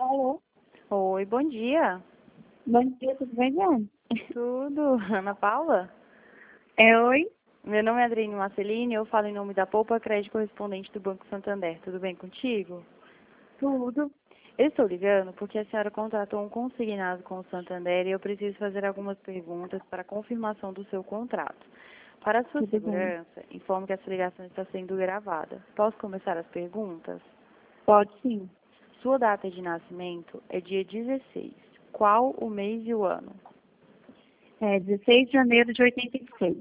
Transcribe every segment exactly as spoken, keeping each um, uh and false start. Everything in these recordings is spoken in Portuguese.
Alô? Oi, bom dia. Bom dia, tudo bem, Diane? Tudo? Ana Paula? É, oi? Meu nome é Adriane Marcelini, eu falo em nome da Poupa Crédito correspondente do Banco Santander. Tudo bem contigo? Tudo. Eu estou ligando porque a senhora contratou um consignado com o Santander e eu preciso fazer algumas perguntas para a confirmação do seu contrato. Para a sua Tudo bem. segurança, informo que essa ligação está sendo gravada. Posso começar as perguntas? Pode sim. Sua data de nascimento é dia dezesseis. Qual o mês e o ano? É dezesseis de janeiro de oitenta e seis.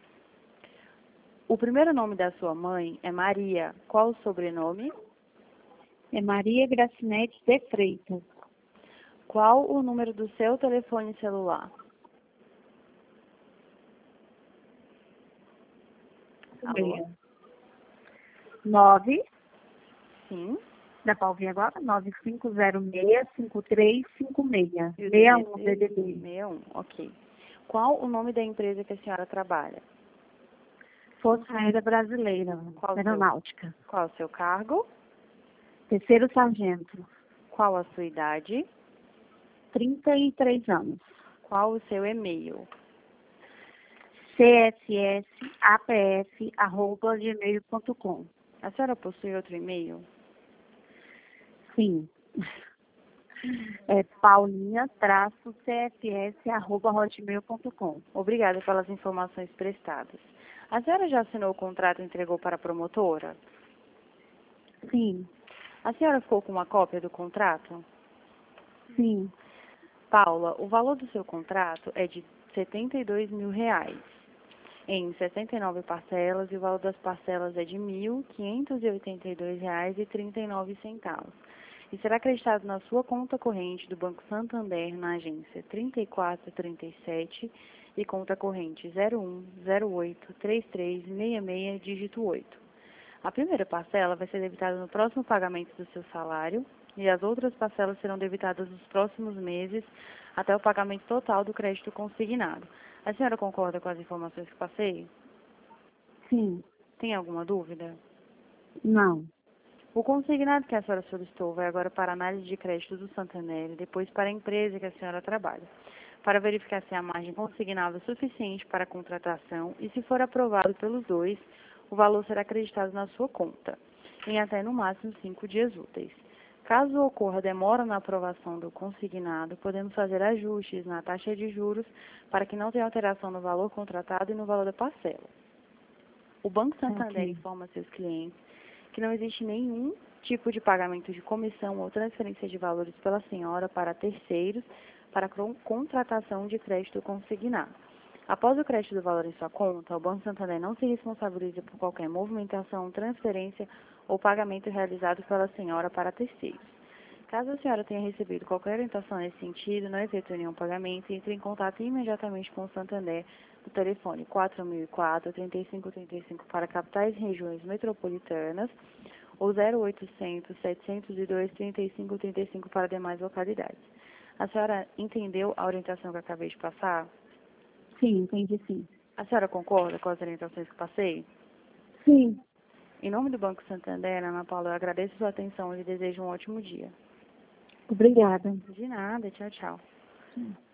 O primeiro nome da sua mãe é Maria. Qual o sobrenome? É Maria Gracinete de Freitas. Qual o número do seu telefone celular? Alô? Nove. Sim. Dá para ouvir agora? Nove cinco zero seis, cinco três cinco seis. E o seis um D D D. sessenta e um, ok. Qual o nome da empresa que a senhora trabalha? Força Aérea Brasileira. Qual o seu, Aeronáutica. qual o seu cargo? Terceiro sargento. Qual a sua idade? trinta e três anos. Qual o seu e-mail? C S S A P F arroba gmail ponto com. A senhora possui outro e-mail? Sim. É paulinha-cfs arroba hotmail ponto com. Obrigada pelas informações prestadas. A senhora já assinou o contrato e entregou para a promotora? Sim, A senhora ficou com uma cópia do contrato? sim. Paula, o valor do seu contrato é de setenta e dois mil reais, em sessenta e nove parcelas, e o valor das parcelas é de mil quinhentos e oitenta e dois reais e trinta e nove centavos. E será acreditado na sua conta corrente do Banco Santander na agência trinta e quatro trinta e sete e conta corrente zero um zero oito três três seis seis, dígito oito. A primeira parcela vai ser debitada no próximo pagamento do seu salário e as outras parcelas serão debitadas nos próximos meses até o pagamento total do crédito consignado. A senhora concorda com as informações que passei? Sim. Tem alguma dúvida? Não. O consignado que a senhora solicitou vai agora para a análise de crédito do Santander e depois para a empresa que a senhora trabalha, para verificar se a margem consignável é suficiente para a contratação e, se for aprovado pelos dois, o valor será acreditado na sua conta, em até no máximo cinco dias úteis. Caso ocorra demora na aprovação do consignado, podemos fazer ajustes na taxa de juros para que não tenha alteração no valor contratado e no valor da parcela. O Banco Santander Ok. informa seus clientes que não existe nenhum tipo de pagamento de comissão ou transferência de valores pela senhora para terceiros para a con- contratação de crédito consignado. Após o crédito do valor em sua conta, o Banco Santander não se responsabiliza por qualquer movimentação, transferência ou pagamento realizado pela senhora para terceiros. Caso a senhora tenha recebido qualquer orientação nesse sentido, não efetue nenhum pagamento e entre em contato imediatamente com o Santander no telefone quatro mil e quatro, trinta e cinco trinta e cinco para capitais e regiões metropolitanas ou zero oitocentos, setecentos e dois, trinta e cinco trinta e cinco para demais localidades. A senhora entendeu a orientação que eu acabei de passar? Sim, entendi sim. A senhora concorda com as orientações que passei? Sim. Em nome do Banco Santander, Ana Paula, eu agradeço a sua atenção e lhe desejo um ótimo dia. Obrigada. De nada, tchau, tchau. Sim.